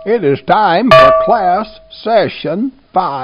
It is time for class session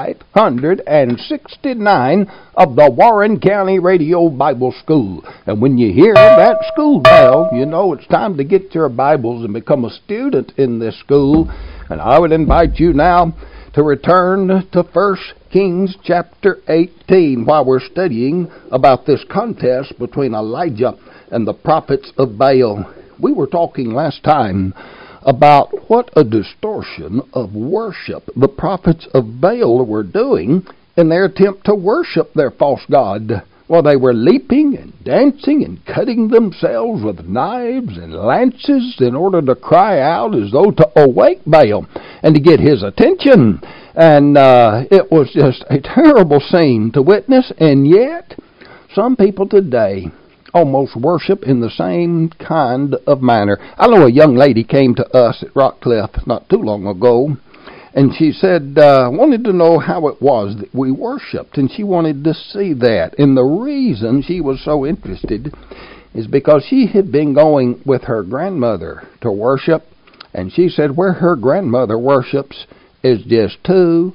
569 of the Warren County Radio Bible School. And when you hear that school bell, you know it's time to get your Bibles and become a student in this school. And I would invite you now to return to 1 Kings chapter 18 while we're studying about this contest between Elijah and the prophets of Baal. We were talking last time about what a distortion of worship the prophets of Baal were doing in their attempt to worship their false god. Well, they were leaping and dancing and cutting themselves with knives and lances in order to cry out as though to awake Baal and to get his attention. And it was just a terrible scene to witness, and yet some people today almost worship in the same kind of manner. I know a young lady came to us at Rockcliffe not too long ago, and she said, wanted to know how it was that we worshiped, and she wanted to see that. And the reason she was so interested is because she had been going with her grandmother to worship, and she said where her grandmother worships is just too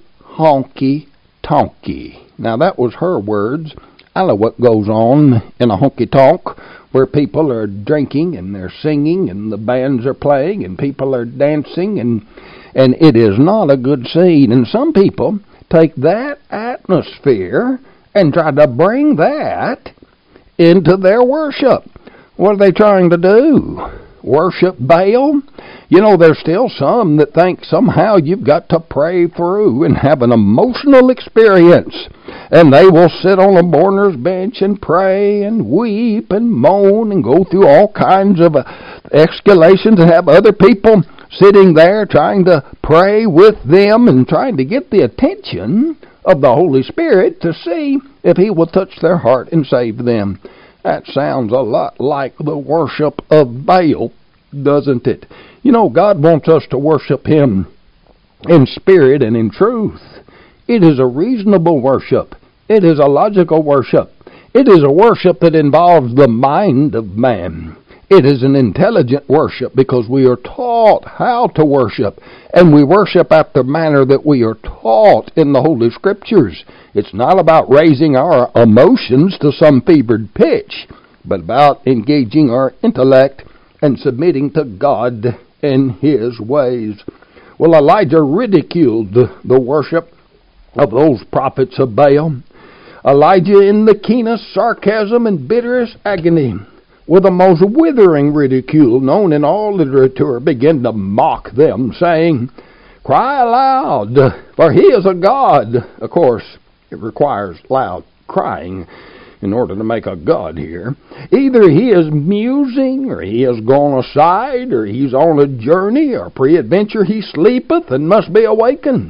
honky-tonky. Now, that was her words. I know what goes on in a honky-tonk where people are drinking and they're singing and the bands are playing and people are dancing, and it is not a good scene. And some people take that atmosphere and try to bring that into their worship. What are they trying to do? Worship Baal? You know, there's still some that think somehow you've got to pray through and have an emotional experience. And they will sit on a mourner's bench and pray and weep and moan and go through all kinds of escalations and have other people sitting there trying to pray with them and trying to get the attention of the Holy Spirit to see if He will touch their heart and save them. That sounds a lot like the worship of Baal, doesn't it? You know, God wants us to worship Him in spirit and in truth. It is a reasonable worship. It is a logical worship. It is a worship that involves the mind of man. It is an intelligent worship because we are taught how to worship, and we worship after the manner that we are taught in the Holy Scriptures. It's not about raising our emotions to some fevered pitch, but about engaging our intellect and submitting to God and His ways. Well, Elijah ridiculed the worship of those prophets of Baal. Elijah, in the keenest sarcasm and bitterest agony, with the most withering ridicule known in all literature, began to mock them, saying, "Cry aloud, for he is a god." Of course, it requires loud crying in order to make a god here. Either he is musing, or he has gone aside, or he's on a journey, or peradventure he sleepeth and must be awakened.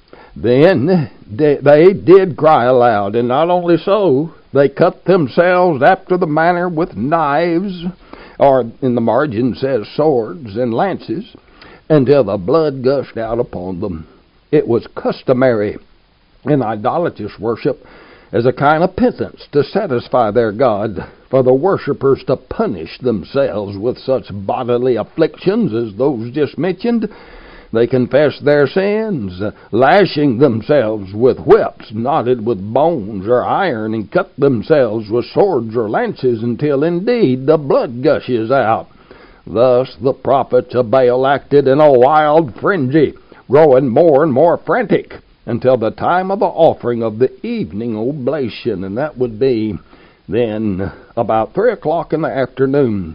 Then they did cry aloud, and not only so, they cut themselves after the manner with knives, or in the margin says swords and lances, until the blood gushed out upon them. It was customary in idolatrous worship as a kind of penance to satisfy their god for the worshippers to punish themselves with such bodily afflictions as those just mentioned. They confessed their sins, lashing themselves with whips knotted with bones or iron, and cut themselves with swords or lances until indeed the blood gushes out. Thus the prophets of Baal acted in a wild frenzy, growing more and more frantic, until the time of the offering of the evening oblation, and that would be then about 3 o'clock in the afternoon.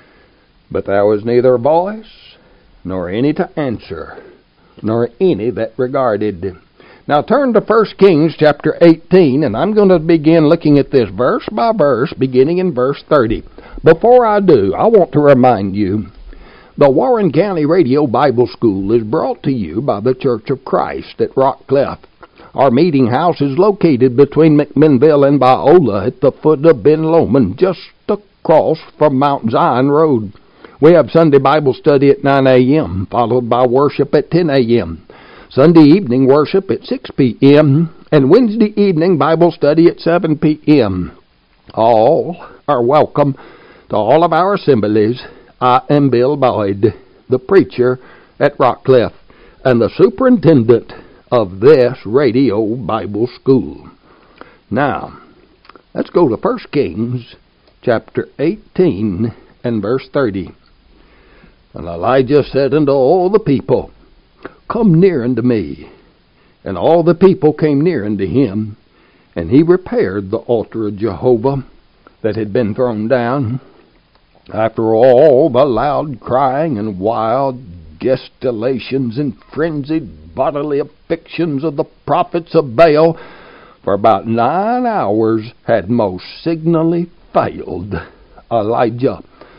But there was neither voice, nor any to answer, nor any that regarded. Now turn to 1 Kings chapter 18, and I'm going to begin looking at this verse by verse, beginning in verse 30. Before I do, I want to remind you, the Warren County Radio Bible School is brought to you by the Church of Christ at Rockcliffe. Our meeting house is located between McMinnville and Biola at the foot of Ben Lomond, just across from Mount Zion Road. We have Sunday Bible study at 9 a.m., followed by worship at 10 a.m., Sunday evening worship at 6 p.m., and Wednesday evening Bible study at 7 p.m. All are welcome to all of our assemblies. I am Bill Boyd, the preacher at Rockcliffe. and the superintendent of this radio Bible school. Now, let's go to 1 Kings chapter 18 and verse 30. And Elijah said unto all the people, Come near unto me. And all the people came near unto him, and he repaired the altar of Jehovah that had been thrown down, after all the loud crying and wild gesticulations and frenzied bodily afflictions of the prophets of Baal, for about 9 hours had most signally failed. Elijah,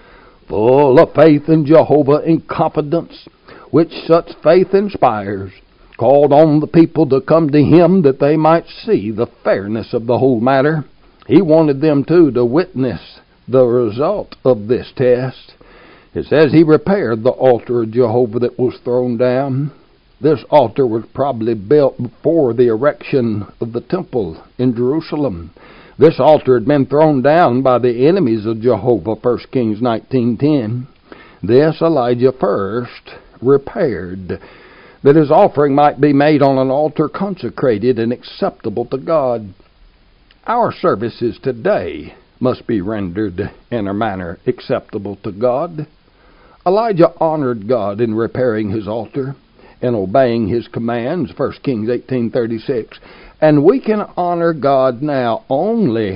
full of faith in Jehovah and confidence, which such faith inspires, called on the people to come to him that they might see the fairness of the whole matter. He wanted them too to witness the result of this test. It says he repaired the altar of Jehovah that was thrown down. This altar was probably built before the erection of the temple in Jerusalem. This altar had been thrown down by the enemies of Jehovah, 1 Kings 19:10. This Elijah first repaired, that his offering might be made on an altar consecrated and acceptable to God. Our services today must be rendered in a manner acceptable to God. Elijah honored God in repairing his altar and obeying his commands, 1 Kings 18:36. And we can honor God now only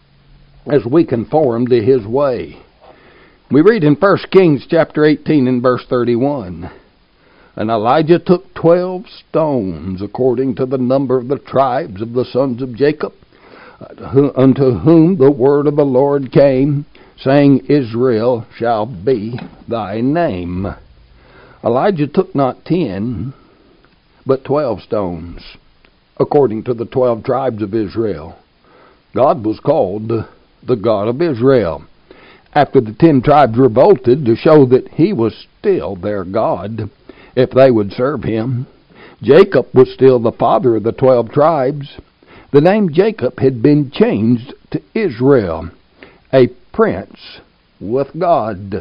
as we conform to his way. We read in 1 Kings chapter 18 and verse 31, And Elijah took 12 stones, according to the number of the tribes of the sons of Jacob, unto whom the word of the Lord came, saying, Israel shall be thy name. Elijah took not 10, but 12 stones, according to the 12 tribes of Israel. God was called the God of Israel. After the 10 tribes revolted to show that he was still their God, if they would serve him, Jacob was still the father of the 12 tribes. The name Jacob had been changed to Israel, a prince with God.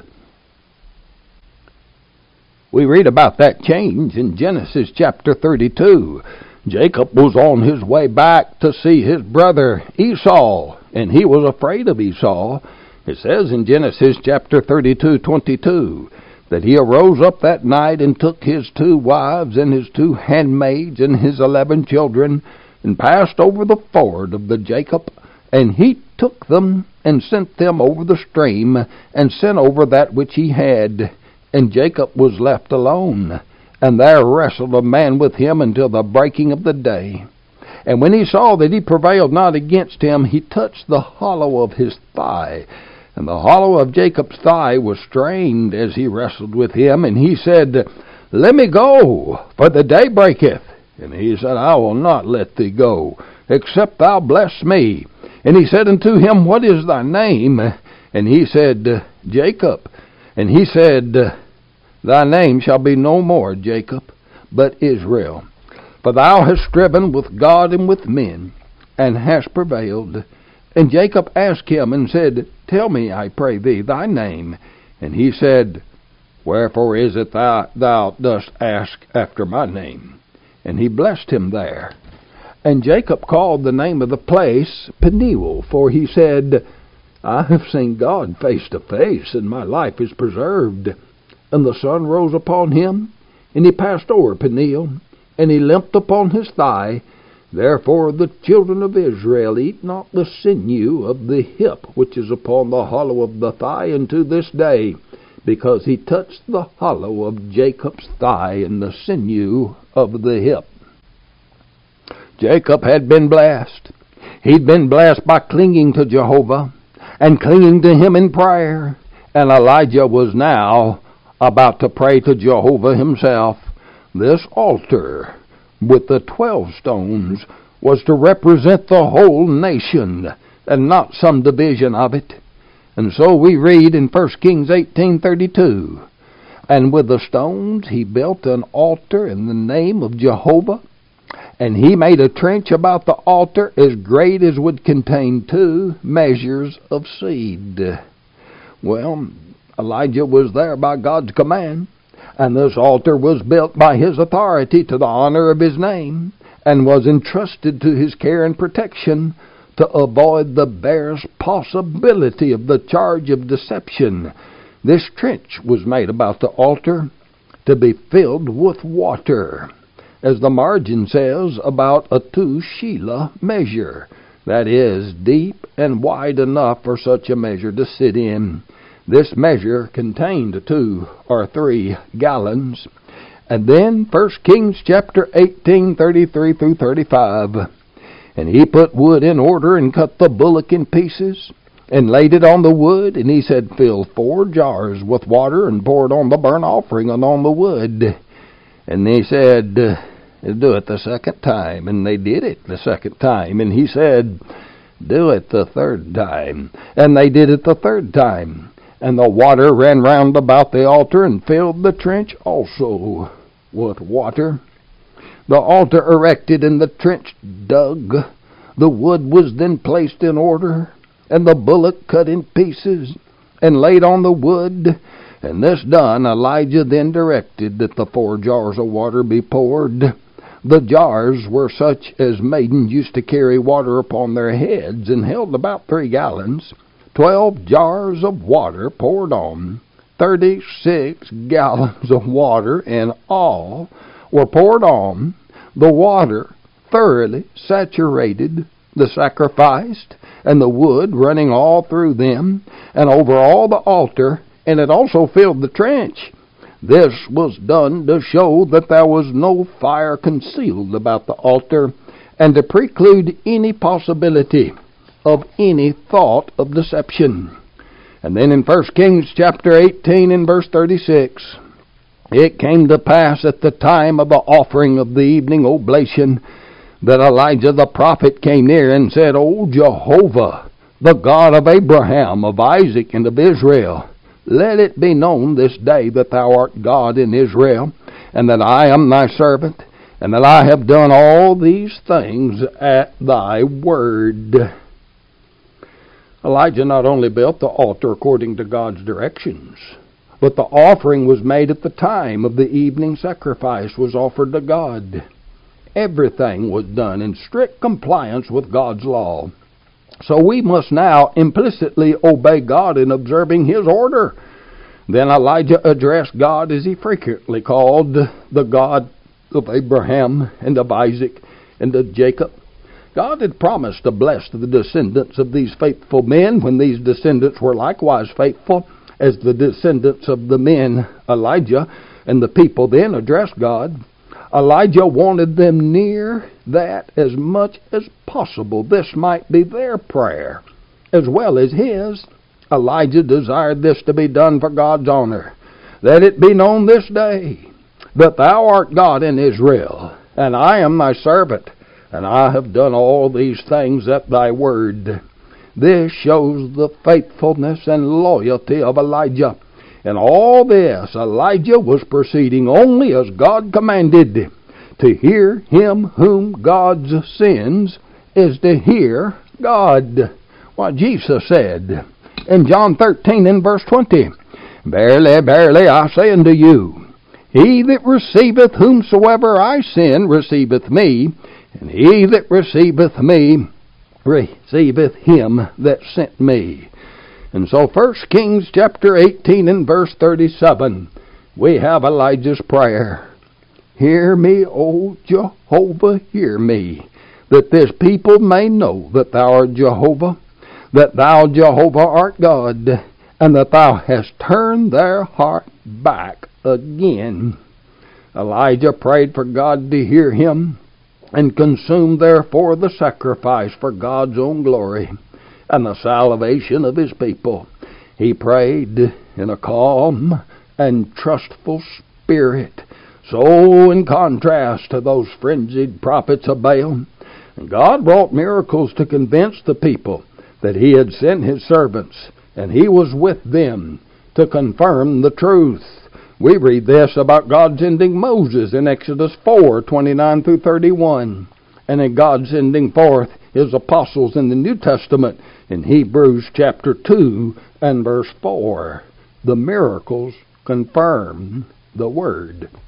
We read about that change in Genesis chapter 32. Jacob was on his way back to see his brother Esau, and he was afraid of Esau. It says in Genesis chapter 32:22 that he arose up that night and took his 2 wives and his 2 handmaids and his 11 children and passed over the ford of the Jacob, and he took them and sent them over the stream and sent over that which he had. And Jacob was left alone, and there wrestled a man with him until the breaking of the day. And when he saw that he prevailed not against him, he touched the hollow of his thigh. And the hollow of Jacob's thigh was strained as he wrestled with him. And he said, Let me go, for the day breaketh. And he said, I will not let thee go, except thou bless me. And he said unto him, What is thy name? And he said, Jacob. And he said, Thy name shall be no more Jacob, but Israel. For thou hast striven with God and with men, and hast prevailed. And Jacob asked him and said, Tell me, I pray thee, thy name. And he said, Wherefore is it thou dost ask after my name? And he blessed him there. And Jacob called the name of the place Peniel, for he said, I have seen God face to face, and my life is preserved. And the sun rose upon him, and he passed over Peniel, and he limped upon his thigh. Therefore the children of Israel eat not the sinew of the hip, which is upon the hollow of the thigh, unto this day, because he touched the hollow of Jacob's thigh and the sinew of the hip. Jacob had been blessed. He'd been blessed by clinging to Jehovah and clinging to him in prayer. And Elijah was now about to pray to Jehovah himself. This altar with the 12 stones was to represent the whole nation and not some division of it. And so we read in 1 Kings 18:32, And with the stones he built an altar in the name of Jehovah, and he made a trench about the altar as great as would contain 2 measures of seed. Well, Elijah was there by God's command, And this altar was built by his authority to the honor of his name, and was entrusted to his care and protection to avoid the barest possibility of the charge of deception. This trench was made about the altar to be filled with water, as the margin says, about a 2 shelah measure, that is, deep and wide enough for such a measure to sit in. This measure contained 2 or 3 gallons. And then 1 Kings chapter 18, 33 through 35. And he put wood in order, and cut the bullock in pieces, and laid it on the wood. And he said, fill 4 jars with water, and pour it on the burnt offering and on the wood. And he said, do it the second time. And they did it the second time. And he said, do it the third time. And they did it the third time. And the water ran round about the altar, and filled the trench also with water. The altar erected, and the trench dug. The wood was then placed in order, and the bullock cut in pieces, and laid on the wood. And this done, Elijah then directed that the 4 jars of water be poured. The jars were such as maidens used to carry water upon their heads, and held about 3 gallons. 12 jars of water poured on. 36 gallons of water in all were poured on. The water thoroughly saturated the sacrifice, and the wood running all through them, and over all the altar, and it also filled the trench. This was done to show that there was no fire concealed about the altar, and to preclude any possibility of any thought of deception. And then in 1 Kings chapter 18 and verse 36, it came to pass at the time of the offering of the evening oblation, that Elijah the prophet came near and said, O Jehovah, the God of Abraham, of Isaac, and of Israel, let it be known this day that thou art God in Israel, and that I am thy servant, and that I have done all these things at thy word. Elijah not only built the altar according to God's directions, but the offering was made at the time of the evening sacrifice was offered to God. Everything was done in strict compliance with God's law. So we must now implicitly obey God in observing His order. Then Elijah addressed God as he frequently called the God of Abraham and of Isaac and of Jacob. God had promised to bless the descendants of these faithful men when these descendants were likewise faithful, as the descendants of the men Elijah and the people then addressed God. Elijah wanted them near that as much as possible. This might be their prayer as well as his. Elijah desired this to be done for God's honor. Let it be known this day that thou art God in Israel, and I am thy servant, and I have done all these things at thy word. This shows the faithfulness and loyalty of Elijah. In all this, Elijah was proceeding only as God commanded. To hear him whom God sends is to hear God. What Jesus said in John 13 and verse 20, Verily, verily, I say unto you, he that receiveth whomsoever I send receiveth me, and he that receiveth me receiveth him that sent me. And so 1 Kings chapter 18 and verse 37, we have Elijah's prayer. Hear me, O Jehovah, hear me, that this people may know that thou art Jehovah, that thou, Jehovah, art God, and that thou hast turned their heart back again. Elijah prayed for God to hear him, and consume therefore the sacrifice for God's own glory and the salvation of his people. He prayed in a calm and trustful spirit, so in contrast to those frenzied prophets of Baal. And God wrought miracles to convince the people that he had sent his servants, and he was with them to confirm the truth. We read this about God sending Moses in Exodus 4, 29 through 31, and in God sending forth his apostles in the New Testament in Hebrews chapter 2 and verse 4. The miracles confirm the Word.